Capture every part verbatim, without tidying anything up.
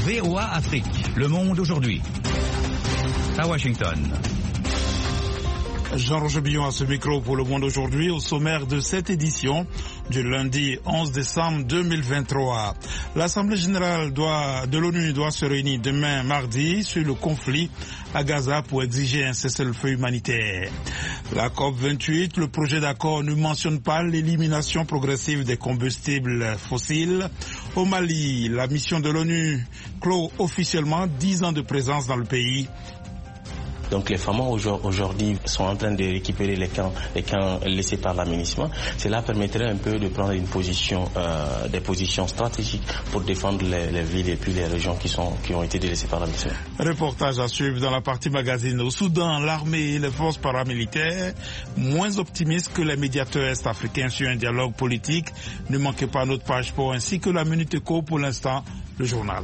V O A Afrique. Le monde aujourd'hui. À Washington. Jean-Roger Billon à ce micro pour Le Monde aujourd'hui, au sommaire de cette édition du lundi onze décembre deux mille vingt-trois. L'Assemblée générale doit, de l'ONU doit se réunir demain mardi sur le conflit à Gaza pour exiger un cessez-le-feu humanitaire. La COP vingt-huit, le projet d'accord ne mentionne pas l'élimination progressive des combustibles fossiles. Au Mali, la mission de l'ONU clôt officiellement dix ans de présence dans le pays. Donc les femmes aujourd'hui sont en train de récupérer les camps, les camps laissés par l'aménagement. Cela permettrait un peu de prendre une position, euh, des positions stratégiques pour défendre les, les villes et puis les régions qui sont qui ont été délaissées par l'aménagement. Reportage à suivre dans la partie magazine. Au Soudan, l'armée et les forces paramilitaires, moins optimistes que les médiateurs est-africains sur un dialogue politique. Ne manquez pas notre page pour ainsi que la Minute Éco pour l'instant, le journal.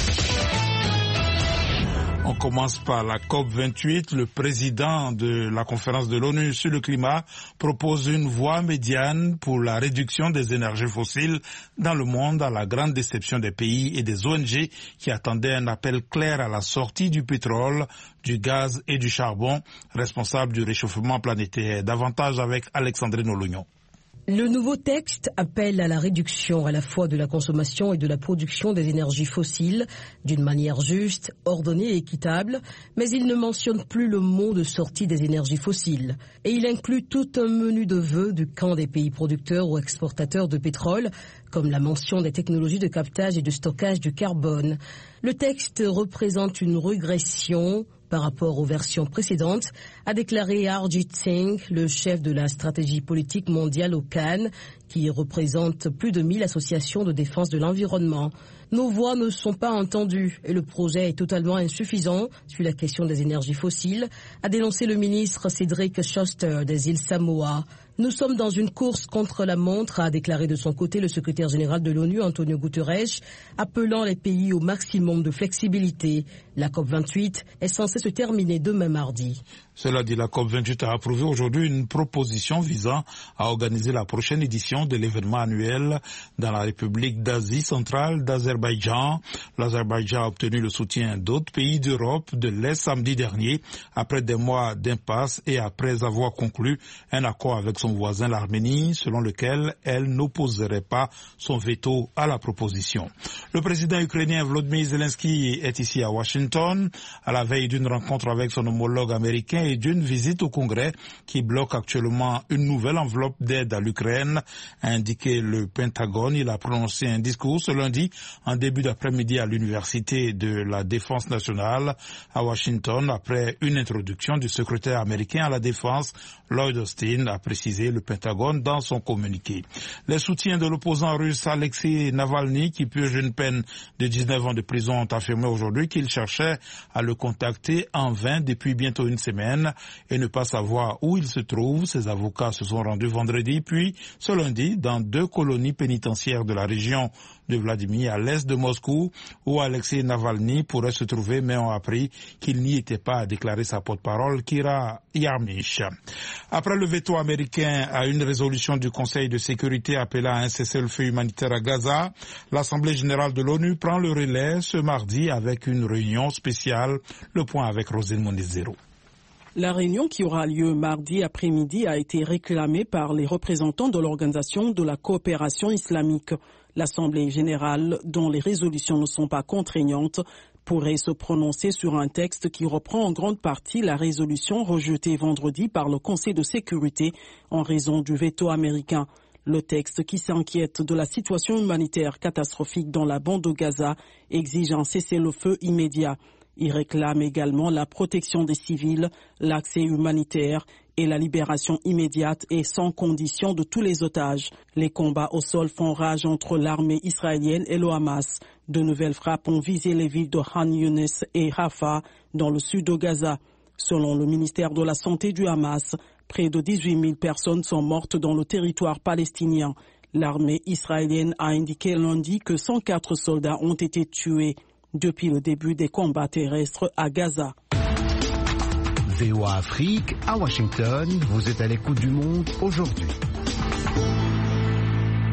On commence par la COP vingt-huit. Le président de la conférence de l'ONU sur le climat propose une voie médiane pour la réduction des énergies fossiles dans le monde, à la grande déception des pays et des O N G qui attendaient un appel clair à la sortie du pétrole, du gaz et du charbon, responsables du réchauffement planétaire. Davantage avec Alexandrine Olognon. Le nouveau texte appelle à la réduction à la fois de la consommation et de la production des énergies fossiles d'une manière juste, ordonnée et équitable, mais il ne mentionne plus le mot de sortie des énergies fossiles. Et il inclut tout un menu de vœux du camp des pays producteurs ou exportateurs de pétrole, comme la mention des technologies de captage et de stockage du carbone. Le texte représente une régression par rapport aux versions précédentes, a déclaré Harjit Singh, le chef de la stratégie politique mondiale au Cannes, qui représente plus de mille associations de défense de l'environnement. Nos voix ne sont pas entendues et le projet est totalement insuffisant sur la question des énergies fossiles, a dénoncé le ministre Cédric Schuster des îles Samoa. Nous sommes dans une course contre la montre, a déclaré de son côté le secrétaire général de l'ONU, Antonio Guterres, appelant les pays au maximum de flexibilité. La COP vingt-huit est censée se terminer demain mardi. Cela dit, la COP vingt-huit a approuvé aujourd'hui une proposition visant à organiser la prochaine édition de l'événement annuel dans la République d'Asie centrale d'Azerbaïdjan. L'Azerbaïdjan a obtenu le soutien d'autres pays d'Europe de l'Est samedi dernier, après des mois d'impasse et après avoir conclu un accord avec son voisin l'Arménie, selon lequel elle n'opposerait pas son veto à la proposition. Le président ukrainien Volodymyr Zelensky est ici à Washington, à la veille d'une rencontre avec son homologue américain et d'une visite au Congrès qui bloque actuellement une nouvelle enveloppe d'aide à l'Ukraine, a indiqué le Pentagone. Il a prononcé un discours ce lundi en début d'après-midi à l'Université de la Défense nationale à Washington, après une introduction du secrétaire américain à la Défense, Lloyd Austin, a précisé le Pentagone dans son communiqué. Les soutiens de l'opposant russe Alexei Navalny, qui purge une peine de dix-neuf ans de prison, ont affirmé aujourd'hui qu'il cherchait à le contacter en vain depuis bientôt une semaine et ne pas savoir où il se trouve. Ses avocats se sont rendus vendredi puis ce lundi dans deux colonies pénitentiaires de la région de Vladimir à l'est de Moscou où Alexei Navalny pourrait se trouver, mais ont appris qu'il n'y était pas, a déclaré sa porte-parole Kira Yarmysh. Après le veto américain à une résolution du Conseil de sécurité appelant à un cessez-le-feu humanitaire à Gaza, l'Assemblée générale de l'ONU prend le relais ce mardi avec une réunion spéciale. Le point avec Rosine Monizero. La réunion qui aura lieu mardi après-midi a été réclamée par les représentants de l'Organisation de la coopération islamique. L'Assemblée générale, dont les résolutions ne sont pas contraignantes, pourrait se prononcer sur un texte qui reprend en grande partie la résolution rejetée vendredi par le Conseil de sécurité en raison du veto américain. Le texte qui s'inquiète de la situation humanitaire catastrophique dans la bande de Gaza exige un cessez-le-feu immédiat. Il réclame également la protection des civils, l'accès humanitaire et la libération immédiate et sans condition de tous les otages. Les combats au sol font rage entre l'armée israélienne et le Hamas. De nouvelles frappes ont visé les villes de Khan Younis et Rafah dans le sud de Gaza. Selon le ministère de la Santé du Hamas, près de dix-huit mille personnes sont mortes dans le territoire palestinien. L'armée israélienne a indiqué lundi que cent quatre soldats ont été tués depuis le début des combats terrestres à Gaza. V O A Afrique, à Washington, vous êtes à l'écoute du monde aujourd'hui.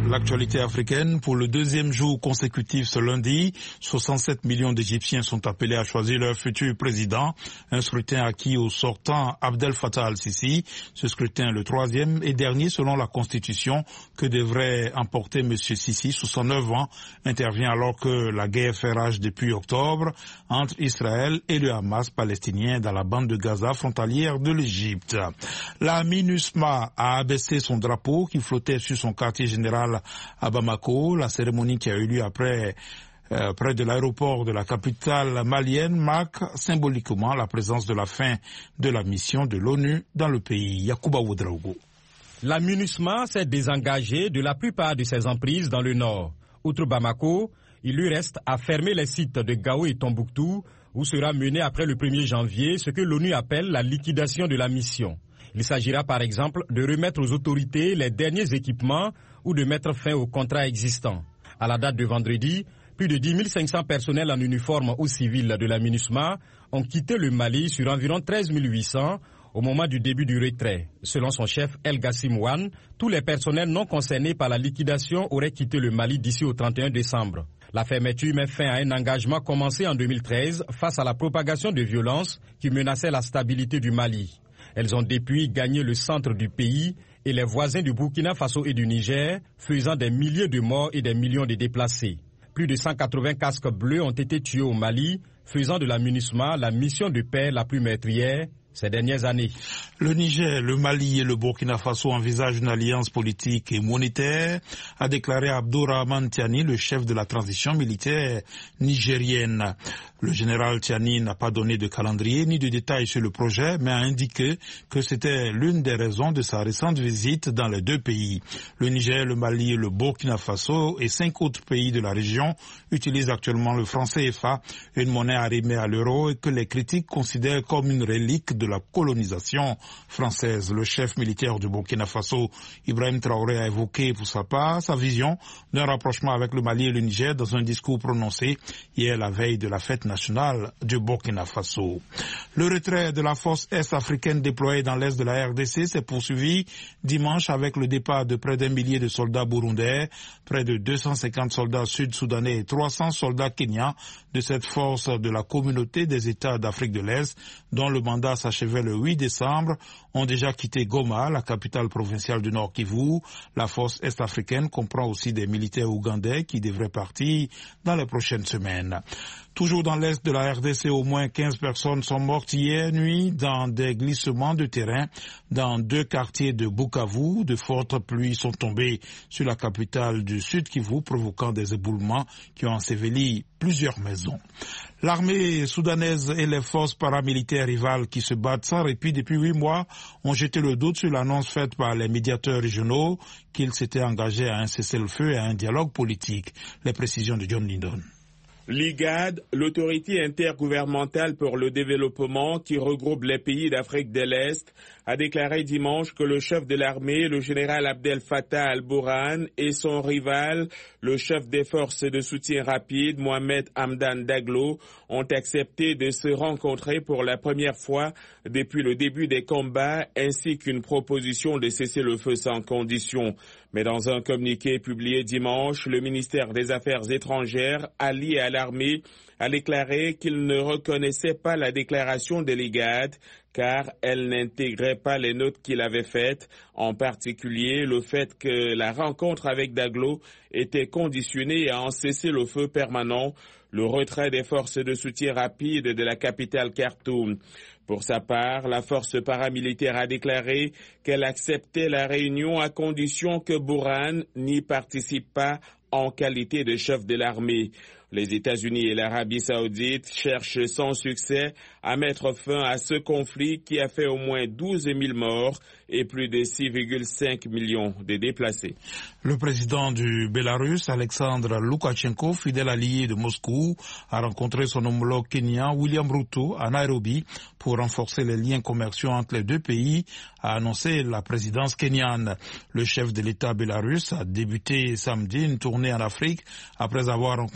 L'actualité africaine, pour le deuxième jour consécutif ce lundi, soixante-sept millions d'Égyptiens sont appelés à choisir leur futur président, un scrutin acquis au sortant Abdel Fattah al-Sisi. Ce scrutin, le troisième et dernier selon la Constitution, que devrait emporter M. Sisi, soixante-neuf ans, intervient alors que la guerre fait rage depuis octobre entre Israël et le Hamas palestinien dans la bande de Gaza frontalière de l'Égypte. La MINUSMA a abaissé son drapeau qui flottait sur son quartier général à Bamako. La cérémonie qui a eu lieu après euh, près de l'aéroport de la capitale malienne marque symboliquement la présence de la fin de la mission de l'ONU dans le pays. Yacouba Ouedraogo. La MINUSMA s'est désengagée de la plupart de ses emprises dans le nord. Outre Bamako, il lui reste à fermer les sites de Gao et Tombouctou, où sera mené après le premier janvier ce que l'ONU appelle la liquidation de la mission. Il s'agira par exemple de remettre aux autorités les derniers équipements ou de mettre fin aux contrats existants. À la date de vendredi, plus de dix mille cinq cents personnels en uniforme ou civils de la MINUSMA ont quitté le Mali sur environ treize mille huit cents au moment du début du retrait. Selon son chef El Gassim Wan, tous les personnels non concernés par la liquidation auraient quitté le Mali d'ici au trente et un décembre. La fermeture met fin à un engagement commencé en deux mille treize face à la propagation de violences qui menaçait la stabilité du Mali. Elles ont depuis gagné le centre du pays et les voisins du Burkina Faso et du Niger, faisant des milliers de morts et des millions de déplacés. Plus de cent quatre-vingts casques bleus ont été tués au Mali, faisant de la MINUSMA la mission de paix la plus meurtrière ces dernières années. Le Niger, le Mali et le Burkina Faso envisagent une alliance politique et monétaire, a déclaré Abdourahmane Tiani, le chef de la transition militaire nigérienne. Le général Tiani n'a pas donné de calendrier ni de détails sur le projet, mais a indiqué que c'était l'une des raisons de sa récente visite dans les deux pays. Le Niger, le Mali, le Burkina Faso et cinq autres pays de la région utilisent actuellement le franc C F A, une monnaie arrimée à l'euro et que les critiques considèrent comme une relique de la colonisation française. Le chef militaire du Burkina Faso, Ibrahim Traoré, a évoqué pour sa part sa vision d'un rapprochement avec le Mali et le Niger dans un discours prononcé hier la veille de la fête nationale du Burkina Faso. Le retrait de la force est-africaine déployée dans l'est de la R D C s'est poursuivi dimanche avec le départ de près d'un millier de soldats burundais, près de deux cent cinquante soldats sud-soudanais et trois cents soldats kenyans de cette force de la communauté des États d'Afrique de l'Est, dont le mandat s'achevait le huit décembre, ont déjà quitté Goma, la capitale provinciale du Nord Kivu. La force est-africaine comprend aussi des militaires ougandais qui devraient partir dans les prochaines semaines. Toujours dans l'est de la R D C, au moins quinze personnes sont mortes hier nuit dans des glissements de terrain dans deux quartiers de Bukavu. De fortes pluies sont tombées sur la capitale du Sud Kivu, provoquant des éboulements qui ont enseveli plusieurs maisons. L'armée soudanaise et les forces paramilitaires rivales qui se battent sans répit depuis huit mois ont jeté le doute sur l'annonce faite par les médiateurs régionaux qu'ils s'étaient engagés à un cessez-le-feu et à un dialogue politique. Les précisions de John Lindon. L'I G A D, l'autorité intergouvernementale pour le développement qui regroupe les pays d'Afrique de l'Est, a déclaré dimanche que le chef de l'armée, le général Abdel Fattah al-Burhan, et son rival, le chef des forces de soutien rapide, Mohamed Hamdan Daglo, ont accepté de se rencontrer pour la première fois depuis le début des combats, ainsi qu'une proposition de cesser le feu sans condition. Mais dans un communiqué publié dimanche, le ministère des Affaires étrangères, allié à l'armée, a déclaré qu'il ne reconnaissait pas la déclaration de l'I G A D car elle n'intégrait pas les notes qu'il avait faites, en particulier le fait que la rencontre avec Daglo était conditionnée à un cessez-le-feu permanent, le retrait des forces de soutien rapide de la capitale Khartoum. Pour sa part, la force paramilitaire a déclaré qu'elle acceptait la réunion à condition que Burhan n'y participe pas en qualité de chef de l'armée. Les États-Unis et l'Arabie saoudite cherchent sans succès à mettre fin à ce conflit qui a fait au moins douze mille morts et plus de six virgule cinq millions de déplacés. Le président du Bélarus, Alexandre Loukachenko, fidèle allié de Moscou, a rencontré son homologue kenyan William Ruto à Nairobi pour renforcer les liens commerciaux entre les deux pays, a annoncé la présidence kenyane. Le chef de l'État bélarus a débuté samedi une tournée en Afrique après avoir rencontré le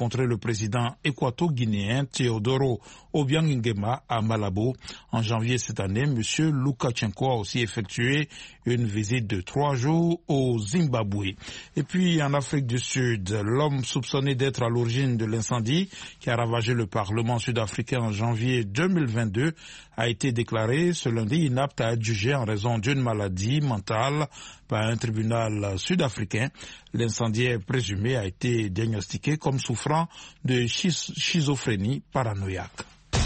président équato-guinéen Teodoro Obiang Nguema à Malabo. En janvier cette année, M. Loukachenko a aussi effectué une visite de trois jours au Zimbabwe. Et puis en Afrique du Sud, l'homme soupçonné d'être à l'origine de l'incendie qui a ravagé le Parlement sud-africain en janvier deux mille vingt-deux a été déclaré ce lundi inapte à être jugé en raison d'une maladie mentale par un tribunal sud-africain. L'incendiaire présumé a été diagnostiqué comme souffrant de schizophrénie paranoïaque.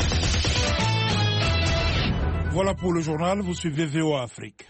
Voilà pour le journal, vous suivez V O A Afrique.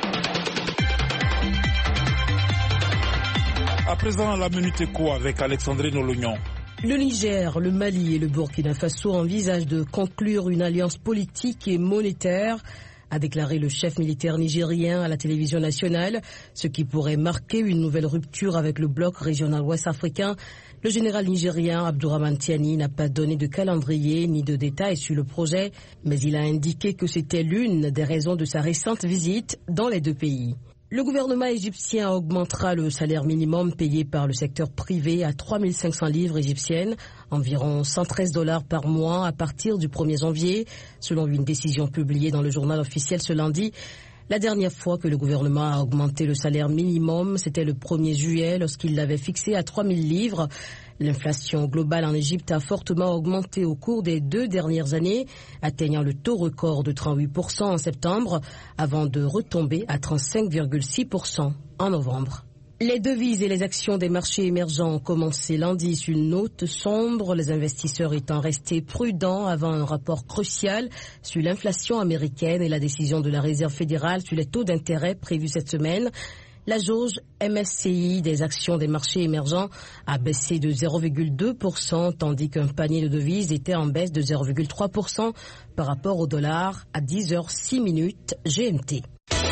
À présent, la Minute Éco avec Alexandrine Olognon. Le Niger, le Mali et le Burkina Faso envisagent de conclure une alliance politique et monétaire, a déclaré le chef militaire nigérien à la télévision nationale, ce qui pourrait marquer une nouvelle rupture avec le bloc régional ouest-africain. Le général nigérien Abdourahmane Tiani n'a pas donné de calendrier ni de détails sur le projet, mais il a indiqué que c'était l'une des raisons de sa récente visite dans les deux pays. Le gouvernement égyptien augmentera le salaire minimum payé par le secteur privé à trois mille cinq cents livres égyptiennes, environ cent treize dollars par mois à partir du premier janvier, selon une décision publiée dans le journal officiel ce lundi. La dernière fois que le gouvernement a augmenté le salaire minimum, c'était le premier juillet lorsqu'il l'avait fixé à trois mille livres. L'inflation globale en Égypte a fortement augmenté au cours des deux dernières années, atteignant le taux record de trente-huit pour cent en septembre, avant de retomber à trente-cinq virgule six pour cent en novembre. Les devises et les actions des marchés émergents ont commencé lundi sur une note sombre, les investisseurs étant restés prudents avant un rapport crucial sur l'inflation américaine et la décision de la Réserve fédérale sur les taux d'intérêt prévus cette semaine. La jauge M S C I des actions des marchés émergents a baissé de zéro virgule deux pour cent, tandis qu'un panier de devises était en baisse de zéro virgule trois pour cent par rapport au dollar à dix heures six minutes G M T.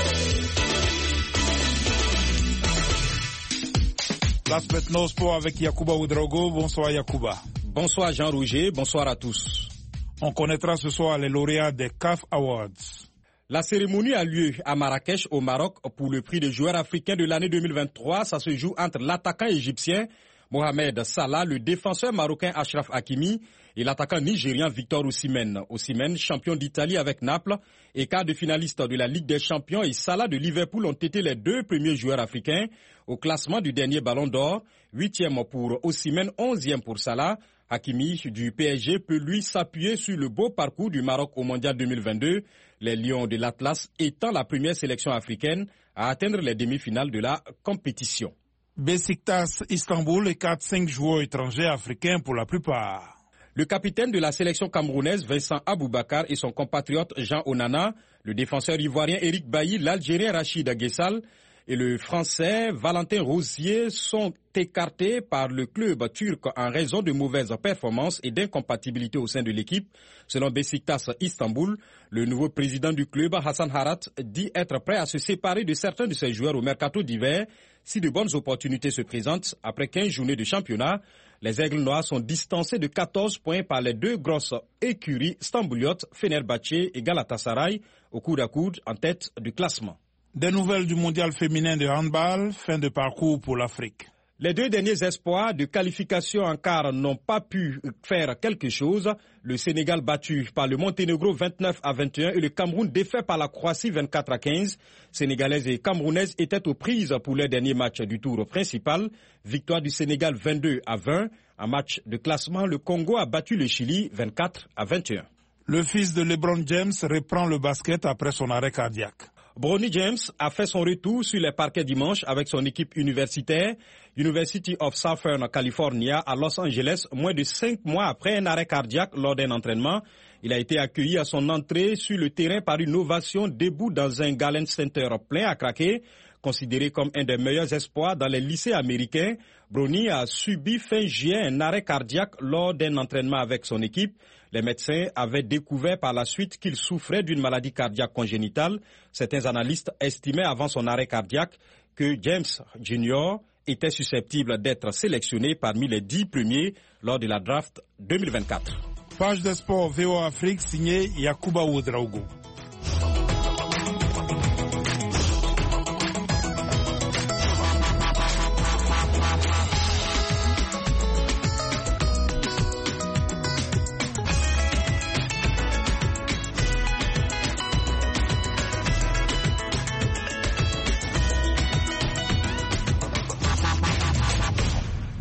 Place maintenant au sport avec Yacouba Ouedraogo. Bonsoir Yacouba. Bonsoir Jean-Roger, bonsoir à tous. On connaîtra ce soir les lauréats des C A F Awards. La cérémonie a lieu à Marrakech, au Maroc, pour le prix de joueur africain de l'année deux mille vingt-trois. Ça se joue entre l'attaquant égyptien Mohamed Salah, le défenseur marocain Achraf Hakimi et l'attaquant nigérien Victor Osimhen. Osimhen, champion d'Italie avec Naples et quart de finaliste de la Ligue des Champions, et Salah de Liverpool ont été les deux premiers joueurs africains au classement du dernier Ballon d'Or. Huitième pour Osimhen, onzième pour Salah. Hakimi du P S G peut lui s'appuyer sur le beau parcours du Maroc au Mondial deux mille vingt-deux, les Lions de l'Atlas étant la première sélection africaine à atteindre les demi-finales de la compétition. Besiktas Istanbul écarte cinq joueurs étrangers africains pour la plupart. Le capitaine de la sélection camerounaise Vincent Aboubakar et son compatriote Jean Onana, le défenseur ivoirien Eric Bailly, l'Algérien Rachid Aguessal et le Français Valentin Rosier sont écartés par le club turc en raison de mauvaises performances et d'incompatibilité au sein de l'équipe. Selon Besiktas Istanbul, le nouveau président du club, Hassan Harat, dit être prêt à se séparer de certains de ses joueurs au mercato d'hiver si de bonnes opportunités se présentent. Après quinze journées de championnat, les Aigles Noirs sont distancés de quatorze points par les deux grosses écuries stambouliotes, Fenerbahçe et Galatasaray, au coude à coude en tête du classement. Des nouvelles du mondial féminin de handball, fin de parcours pour l'Afrique. Les deux derniers espoirs de qualification en quart n'ont pas pu faire quelque chose. Le Sénégal battu par le Monténégro vingt-neuf à vingt et un et le Cameroun défait par la Croatie vingt-quatre à quinze. Sénégalaises et Camerounaises étaient aux prises pour les derniers matchs du tour principal. Victoire du Sénégal vingt-deux à vingt. En match de classement, le Congo a battu le Chili vingt-quatre à vingt et un. Le fils de LeBron James reprend le basket après son arrêt cardiaque. Bronny James a fait son retour sur les parquets dimanche avec son équipe universitaire, University of Southern California à Los Angeles, moins de cinq mois après un arrêt cardiaque lors d'un entraînement. Il a été accueilli à son entrée sur le terrain par une ovation debout dans un Galen Center plein à craquer. Considéré comme un des meilleurs espoirs dans les lycées américains, Bronny a subi fin juillet un arrêt cardiaque lors d'un entraînement avec son équipe. Les médecins avaient découvert par la suite qu'il souffrait d'une maladie cardiaque congénitale. Certains analystes estimaient avant son arrêt cardiaque que James Junior était susceptible d'être sélectionné parmi les dix premiers lors de la draft deux mille vingt-quatre. Page de sport V O A Afrique signée Yacouba Ouedraogo.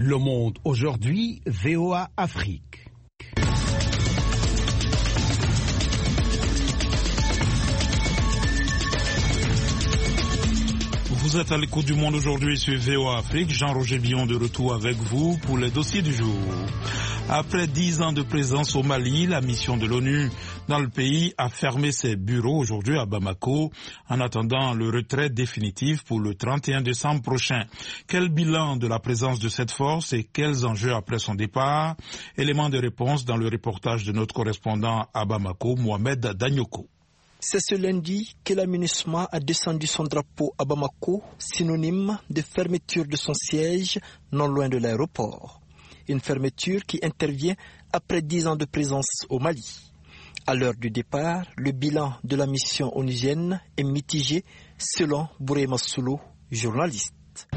Le Monde aujourd'hui, V O A Afrique. Vous êtes à l'écoute du Monde aujourd'hui sur V O A Afrique. Jean-Roger Billon de retour avec vous pour les dossiers du jour. Après dix ans de présence au Mali, la mission de l'ONU dans le pays a fermé ses bureaux aujourd'hui à Bamako en attendant le retrait définitif pour le trente et un décembre prochain. Quel bilan de la présence de cette force et quels enjeux après son départ? Élément de réponse dans le reportage de notre correspondant à Bamako, Mohamed Danyoko. C'est ce lundi que la MINUSMA a descendu son drapeau à Bamako, synonyme de fermeture de son siège non loin de l'aéroport. Une fermeture qui intervient après dix ans de présence au Mali. À l'heure du départ, le bilan de la mission onusienne est mitigé selon Bouré Massoulou, journaliste.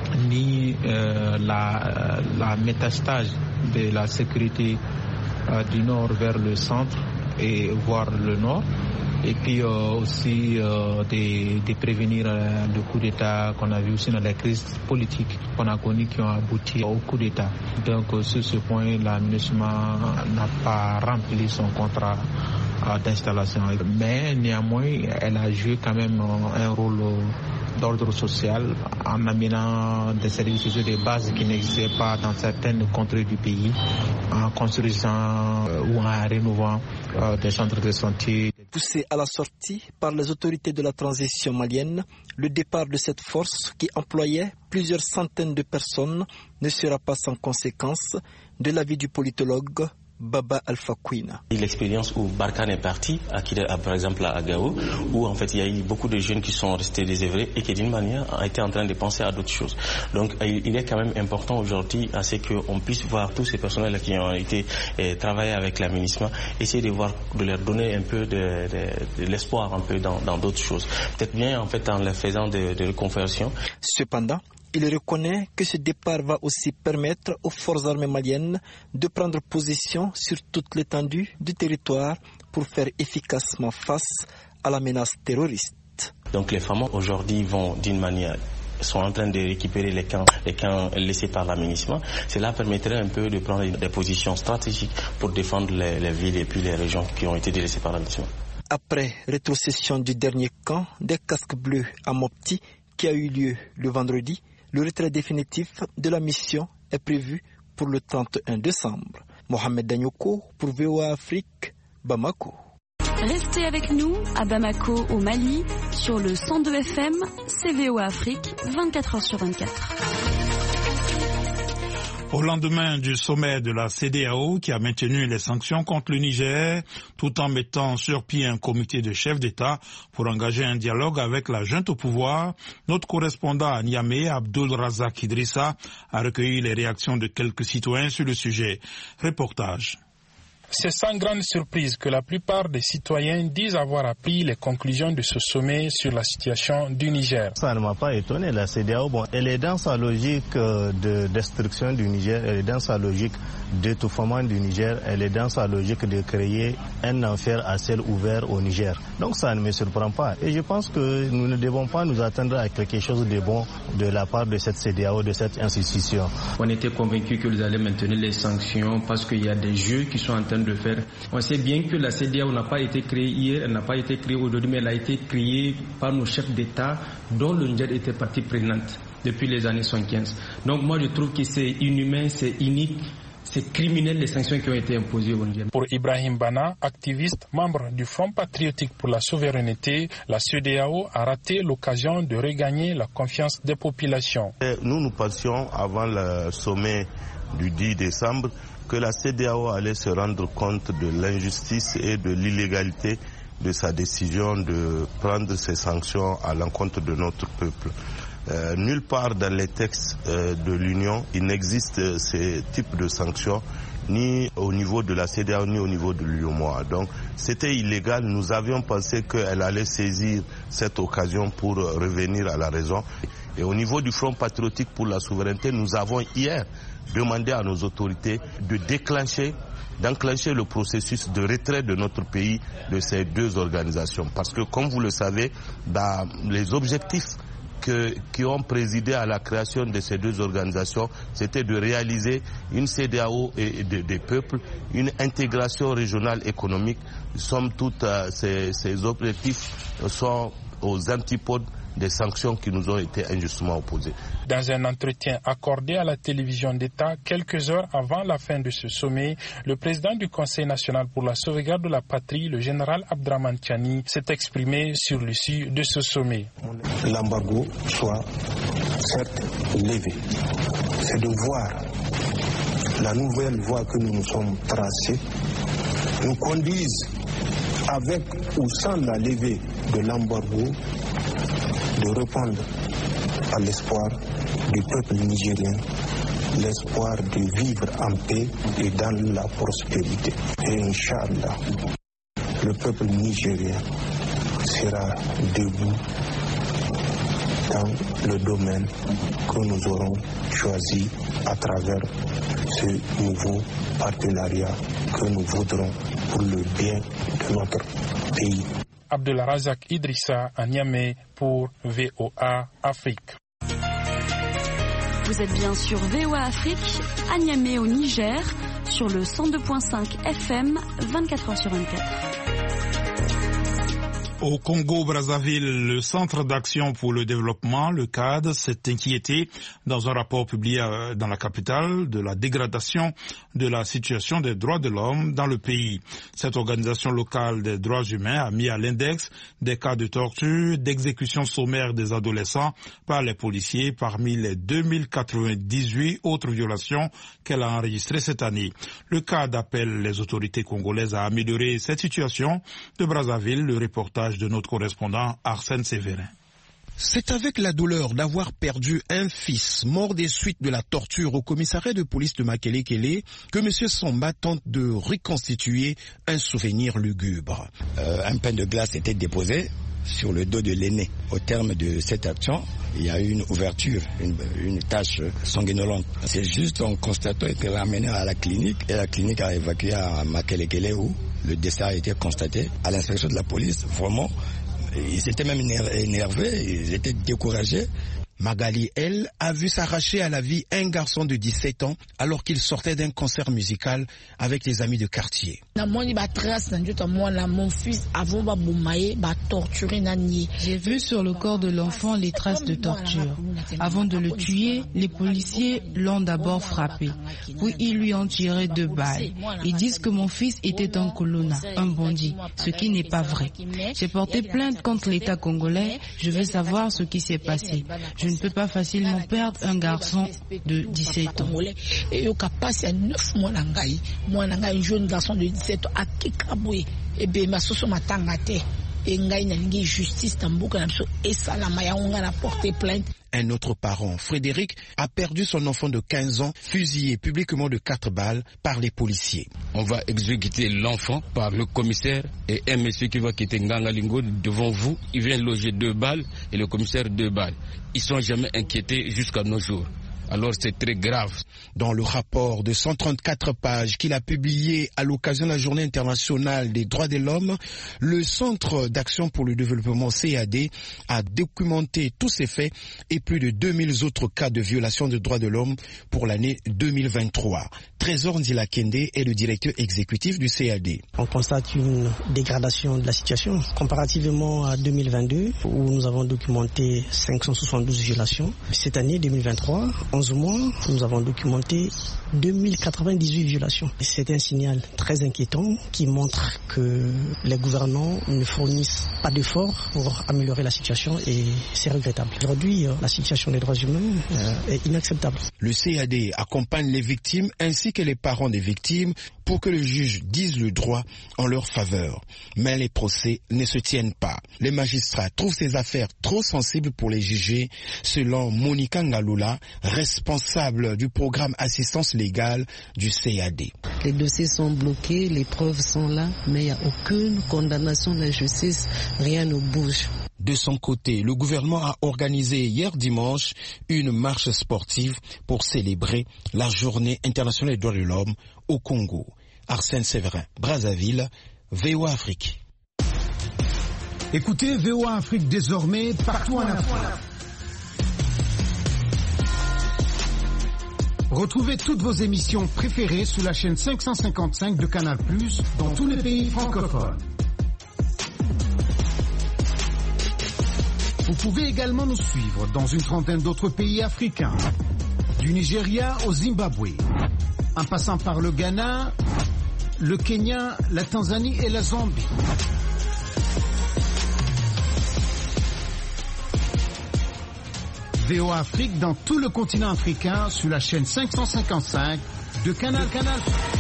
Ni euh, la, la métastage de la sécurité euh, du nord vers le centre et voire le nord. Et puis euh, aussi euh, de, de prévenir euh, le coup d'État qu'on a vu aussi dans les crises politiques qu'on a connues qui ont abouti au coup d'État. Donc euh, sur ce point, la MINUSMA n'a pas rempli son contrat euh, d'installation. Mais néanmoins, elle a joué quand même euh, un rôle euh, d'ordre social en amenant des services sociaux de base qui n'existaient pas dans certaines contrées du pays, en construisant euh, ou en rénovant euh, des centres de santé. Poussé à la sortie par les autorités de la transition malienne, le départ de cette force qui employait plusieurs centaines de personnes ne sera pas sans conséquence, de l'avis du politologue Baba Alpha Queen. L'expérience où Barkhane est parti, à, par exemple à Gao, où en fait il y a eu beaucoup de jeunes qui sont restés désœuvrés et qui d'une manière ont été en train de penser à d'autres choses. Donc il est quand même important aujourd'hui à ce qu'on puisse voir tous ces personnels qui ont été eh, travaillés avec la MINUSMA, essayer de voir, de leur donner un peu de, de, de l'espoir un peu dans, dans d'autres choses. Peut-être bien en fait en leur faisant de, de reconversion. Cependant, il reconnaît que ce départ va aussi permettre aux forces armées maliennes de prendre position sur toute l'étendue du territoire pour faire efficacement face à la menace terroriste. Donc les femmes aujourd'hui vont d'une manière sont en train de récupérer les camps, les camps laissés par la MINUSMA. Cela permettrait un peu de prendre des positions stratégiques pour défendre les, les villes et puis les régions qui ont été délaissées par la MINUSMA. Après rétrocession du dernier camp des casques bleus à Mopti qui a eu lieu le vendredi, le retrait définitif de la mission est prévu pour le trente et un décembre. Mohamed Danyoko pour V O A Afrique, Bamako. Restez avec nous à Bamako au Mali sur le cent deux F M, c'est V O A Afrique, vingt-quatre heures sur vingt-quatre. Au lendemain du sommet de la C E D E A O qui a maintenu les sanctions contre le Niger, tout en mettant sur pied un comité de chefs d'État pour engager un dialogue avec la junte au pouvoir, notre correspondant à Niamey, Abdul Razak Idrissa, a recueilli les réactions de quelques citoyens sur le sujet. Reportage. C'est sans grande surprise que la plupart des citoyens disent avoir appris les conclusions de ce sommet sur la situation du Niger. Ça ne m'a pas étonné. La C E D E A O, bon, elle est dans sa logique de destruction du Niger, elle est dans sa logique d'étouffement du Niger, elle est dans sa logique de créer un enfer à ciel ouvert au Niger. Donc ça ne me surprend pas. Et je pense que nous ne devons pas nous attendre à quelque chose de bon de la part de cette C E D E A O, de cette institution. On était convaincus qu'ils allaient maintenir les sanctions parce qu'il y a des jeux qui sont en train de le faire. On sait bien que la C E D E A O n'a pas été créée hier, elle n'a pas été créée aujourd'hui, mais elle a été créée par nos chefs d'État dont le Niger était partie prenante depuis les années soixante-quinze. Donc moi je trouve que c'est inhumain, c'est inique. C'est criminel les sanctions qui ont été imposées au Niger. Pour Ibrahim Bana, activiste, membre du Front patriotique pour la souveraineté, la C E D E A O a raté l'occasion de regagner la confiance des populations. Nous, nous pensions avant le sommet du dix décembre que la C E D E A O allait se rendre compte de l'injustice et de l'illégalité de sa décision de prendre ces sanctions à l'encontre de notre peuple. Euh, nulle part dans les textes euh, de l'Union, il n'existe euh, ces types de sanctions, ni au niveau de la C E D E A O, ni au niveau de l'U E M O A. Donc c'était illégal. Nous avions pensé qu'elle allait saisir cette occasion pour euh, revenir à la raison. Et au niveau du Front patriotique pour la souveraineté, nous avons hier demandé à nos autorités de déclencher d'enclencher le processus de retrait de notre pays de ces deux organisations. Parce que, comme vous le savez, dans les objectifs que, qui ont présidé à la création de ces deux organisations, c'était de réaliser une C E D E A O et des de peuples, une intégration régionale économique. Somme toute, euh, ces, ces objectifs sont aux antipodes des sanctions qui nous ont été injustement opposées. Dans un entretien accordé à la télévision d'État quelques heures avant la fin de ce sommet, le président du Conseil national pour la sauvegarde de la patrie, le général Abdraman Tiani, s'est exprimé sur l'issue de ce sommet. L'embargo soit certes levé. C'est de voir la nouvelle voie que nous nous sommes tracée nous conduise avec ou sans la levée de l'embargo de répondre à l'espoir du peuple nigérien, l'espoir de vivre en paix et dans la prospérité. Et Inch'Allah, le peuple nigérien sera debout dans le domaine que nous aurons choisi à travers ce nouveau partenariat que nous voudrons pour le bien de notre pays. Abdelrazak Idrissa à Niamey pour V O A Afrique. Vous êtes bien sur V O A Afrique, à Niamey au Niger, sur le cent deux virgule cinq F M, vingt-quatre heures sur vingt-quatre. Au Congo-Brazzaville, le Centre d'action pour le développement, le C A D, s'est inquiété dans un rapport publié dans la capitale de la dégradation de la situation des droits de l'homme dans le pays. Cette organisation locale des droits humains a mis à l'index des cas de torture, d'exécution sommaire des adolescents par les policiers parmi les deux mille quatre-vingt-dix-huit autres violations qu'elle a enregistrées cette année. Le C A D appelle les autorités congolaises à améliorer cette situation. De Brazzaville, le reportage de notre correspondant Arsène Sévérin. C'est avec la douleur d'avoir perdu un fils mort des suites de la torture au commissariat de police de Makele-Kele que M. Samba tente de reconstituer un souvenir lugubre. Euh, un pain de glace était déposé sur le dos de l'aîné. Au terme de cette action, il y a eu une ouverture, une, une tache sanguinolente. C'est juste en constatant qu'il est ramené à la clinique et la clinique a évacué à Makele-Kele où le décès a été constaté. À l'inspection de la police, vraiment, ils étaient même énervés, ils étaient découragés. Magali, elle, a vu s'arracher à la vie un garçon de dix-sept ans alors qu'il sortait d'un concert musical avec des amis de quartier. J'ai vu sur le corps de l'enfant les traces de torture. Avant de le tuer, les policiers l'ont d'abord frappé, puis ils lui ont tiré deux balles. Ils disent que mon fils était un colonna, un bandit, ce qui n'est pas vrai. J'ai porté plainte contre l'État congolais, je veux savoir ce qui s'est passé. Je ne peux pas facilement perdre un garçon de dix-sept ans. Un autre parent, Frédéric, a perdu son enfant de quinze ans, fusillé publiquement de quatre balles par les policiers. On va exécuter l'enfant par le commissaire et un monsieur qui va quitter Ngangalingo devant vous. Il vient loger deux balles et le commissaire deux balles. Ils ne sont jamais inquiétés jusqu'à nos jours. Alors c'est très grave. Dans le rapport de cent trente-quatre pages qu'il a publié à l'occasion de la Journée internationale des droits de l'homme, le Centre d'action pour le développement C A D a documenté tous ces faits et plus de deux mille autres cas de violation des droits de l'homme pour l'année deux mille vingt-trois. Trésor Ndilakende est le directeur exécutif du C A D. On constate une dégradation de la situation comparativement à deux mille vingt-deux où nous avons documenté cinq cent soixante-douze violations. Cette année deux mille vingt-trois, onze mois, nous avons documenté deux mille quatre-vingt-dix-huit violations. C'est un signal très inquiétant qui montre que les gouvernants ne fournissent pas d'efforts pour améliorer la situation et c'est regrettable. Aujourd'hui, la situation des droits humains est inacceptable. Le C A D accompagne les victimes ainsi que les parents des victimes pour que le juge dise le droit en leur faveur. Mais les procès ne se tiennent pas. Les magistrats trouvent ces affaires trop sensibles pour les juger, selon Monica Ngalula, responsable du programme assistance légale du C A D. Les dossiers sont bloqués, les preuves sont là, mais il n'y a aucune condamnation de la justice, rien ne bouge. De son côté, le gouvernement a organisé hier dimanche une marche sportive pour célébrer la Journée internationale des droits de l'homme au Congo. Arsène Sévérin, Brazzaville, V O A Afrique. Écoutez V O A Afrique désormais partout en Afrique. Retrouvez toutes vos émissions préférées sur la chaîne cinq cent cinquante-cinq de Canal plus, dans tous les pays francophones. Vous pouvez également nous suivre dans une trentaine d'autres pays africains, du Nigeria au Zimbabwe, en passant par le Ghana, le Kenya, la Tanzanie et la Zambie. V O A Afrique dans tout le continent africain sur la chaîne cinq cent cinquante-cinq de Canal Canal.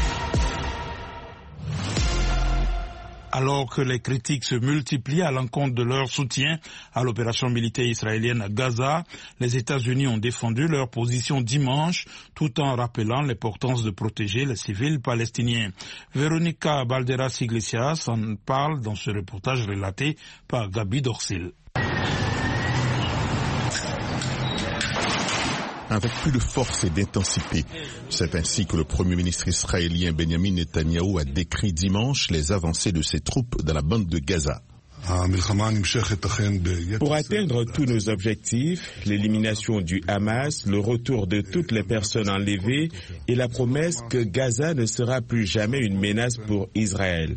Alors que les critiques se multiplient à l'encontre de leur soutien à l'opération militaire israélienne à Gaza, les États-Unis ont défendu leur position dimanche tout en rappelant l'importance de protéger les civils palestiniens. Véronica Balderas Iglesias en parle dans ce reportage relaté par Gabi Dorsil. Avec plus de force et d'intensité. C'est ainsi que le Premier ministre israélien Benjamin Netanyahou a décrit dimanche les avancées de ses troupes dans la bande de Gaza. Pour atteindre tous nos objectifs, l'élimination du Hamas, le retour de toutes les personnes enlevées et la promesse que Gaza ne sera plus jamais une menace pour Israël.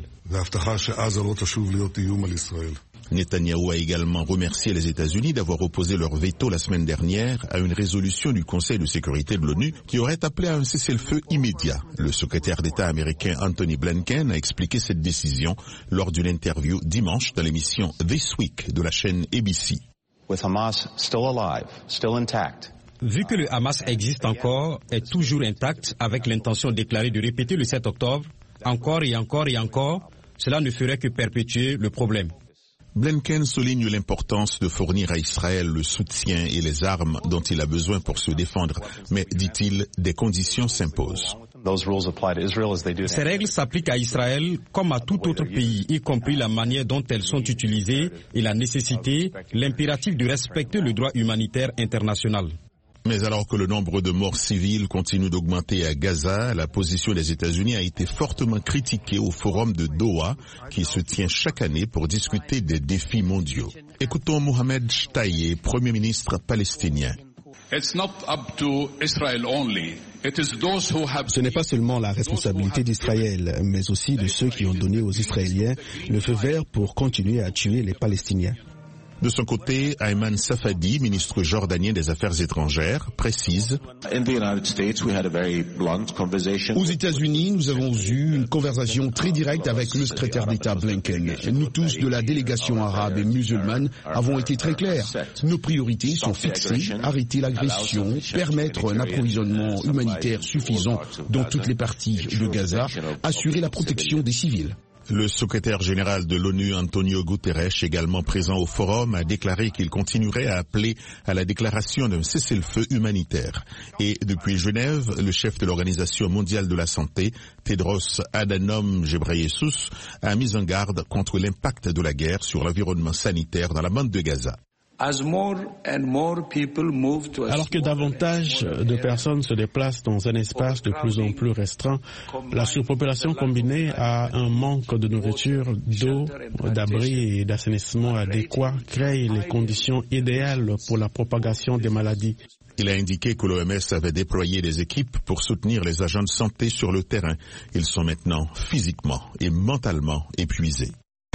Netanyahou a également remercié les États-Unis d'avoir opposé leur veto la semaine dernière à une résolution du Conseil de sécurité de l'ONU qui aurait appelé à un cessez-le-feu immédiat. Le secrétaire d'État américain Anthony Blinken a expliqué cette décision lors d'une interview dimanche dans l'émission This Week de la chaîne A B C. With Hamas still alive, still intact. Vu que le Hamas existe encore, est toujours intact, avec l'intention déclarée de répéter le sept octobre, encore et encore et encore, cela ne ferait que perpétuer le problème. Blinken souligne l'importance de fournir à Israël le soutien et les armes dont il a besoin pour se défendre, mais, dit-il, des conditions s'imposent. Ces règles s'appliquent à Israël comme à tout autre pays, y compris la manière dont elles sont utilisées et la nécessité, l'impératif de respecter le droit humanitaire international. Mais alors que le nombre de morts civiles continue d'augmenter à Gaza, la position des États-Unis a été fortement critiquée au forum de Doha, qui se tient chaque année pour discuter des défis mondiaux. Écoutons Mohamed Shtayyeh, Premier ministre palestinien. It's not up to Israel only. It is those who have... Ce n'est pas seulement la responsabilité d'Israël, mais aussi de ceux qui ont donné aux Israéliens le feu vert pour continuer à tuer les Palestiniens. De son côté, Ayman Safadi, ministre jordanien des Affaires étrangères, précise: Aux États-Unis, nous avons eu une conversation très directe avec le secrétaire d'État Blinken. Nous tous de la délégation arabe et musulmane avons été très clairs. Nos priorités sont fixées, arrêter l'agression, permettre un approvisionnement humanitaire suffisant dans toutes les parties de Gaza, assurer la protection des civils. Le secrétaire général de l'ONU, Antonio Guterres, également présent au forum, a déclaré qu'il continuerait à appeler à la déclaration d'un cessez-le-feu humanitaire. Et depuis Genève, le chef de l'Organisation mondiale de la santé, Tedros Adhanom Ghebreyesus, a mis en garde contre l'impact de la guerre sur l'environnement sanitaire dans la bande de Gaza. Alors que davantage de personnes se déplacent dans un espace de plus en plus restreint, la surpopulation combinée à un manque de nourriture, d'eau, d'abri et d'assainissement adéquat crée les conditions idéales pour la propagation des maladies. Il a indiqué que l'O M S avait déployé des équipes pour soutenir les agents de santé sur le terrain. Ils sont maintenant physiquement et mentalement épuisés.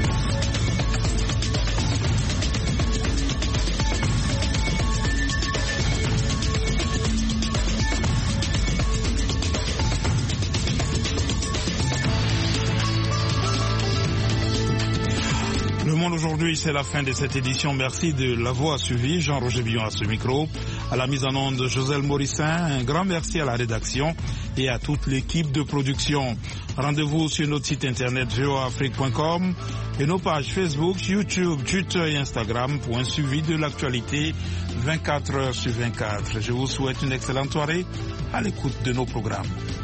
Aujourd'hui, c'est la fin de cette édition. Merci de l'avoir suivi. Jean-Roger Billon à ce micro. À la mise en onde, Joselle Morissin. Un grand merci à la rédaction et à toute l'équipe de production. Rendez-vous sur notre site internet v o a afrique point com et nos pages Facebook, YouTube, Twitter et Instagram pour un suivi de l'actualité vingt-quatre heures sur vingt-quatre. Je vous souhaite une excellente soirée à l'écoute de nos programmes.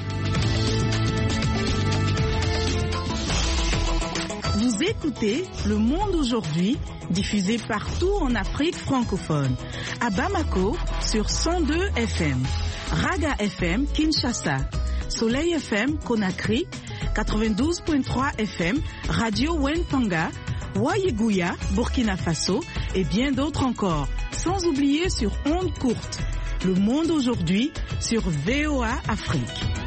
Vous écoutez Le Monde aujourd'hui, diffusé partout en Afrique francophone. À Bamako, sur cent deux F M. Raga F M, Kinshasa. Soleil F M, Conakry. quatre-vingt-douze virgule trois F M. Radio Wentanga. Wayeguya, Burkina Faso. Et bien d'autres encore. Sans oublier sur ondes courtes. Le Monde aujourd'hui sur V O A Afrique.